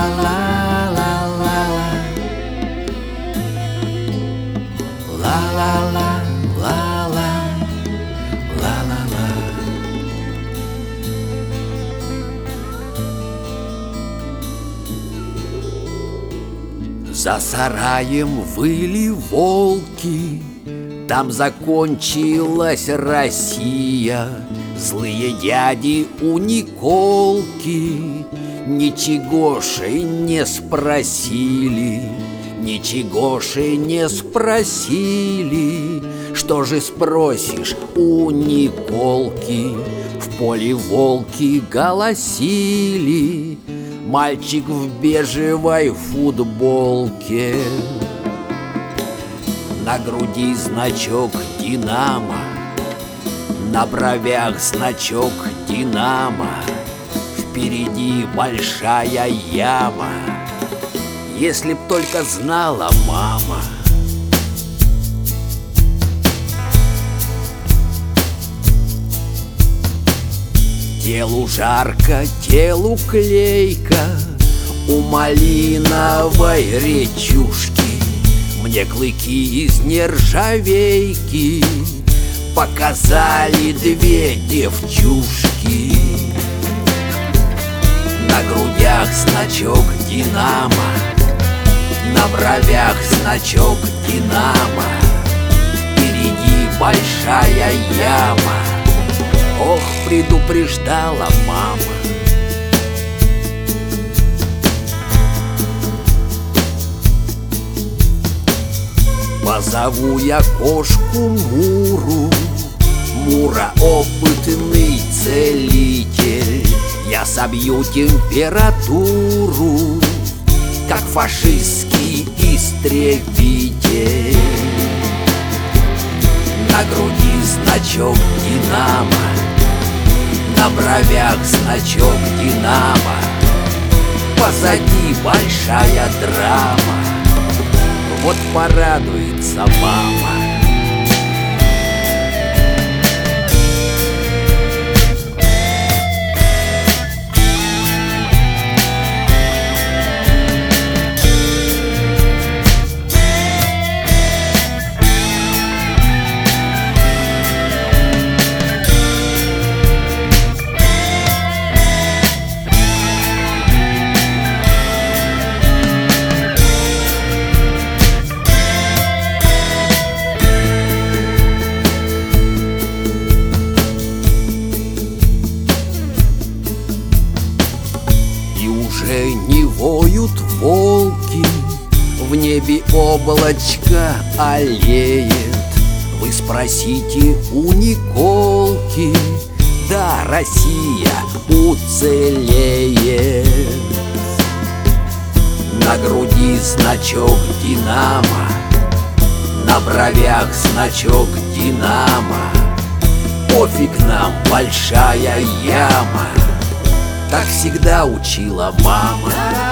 За сараем выли волки, там закончилась Россия. Злые дяди у Николки ничегоши не спросили, ничегоши не спросили. Что же спросишь у Николки? В поле волки голосили. Мальчик в бежевой футболке, на груди значок «Динамо», на бровях значок «Динамо», впереди большая яма. Если б только знала мама. Телу жарко, телу клейко, у малиновой речушки. Мне клыки из нержавейки показали две девчушки. На грудях значок «Динамо», на бровях значок «Динамо», впереди большая яма. Ох, предупреждала мама. Позову я кошку Муру, Мура опытный целитель. Я собью температуру, как фашистский истребитель. На груди значок «Динамо», на бровях значок «Динамо», позади большая драма. Вот порадуется мама. Уже не воют волки, в небе облачко аллеет. Вы спросите у Николки, да, Россия уцелеет. На груди значок «Динамо», на бровях значок «Динамо», пофиг нам большая яма. Так всегда учила мама.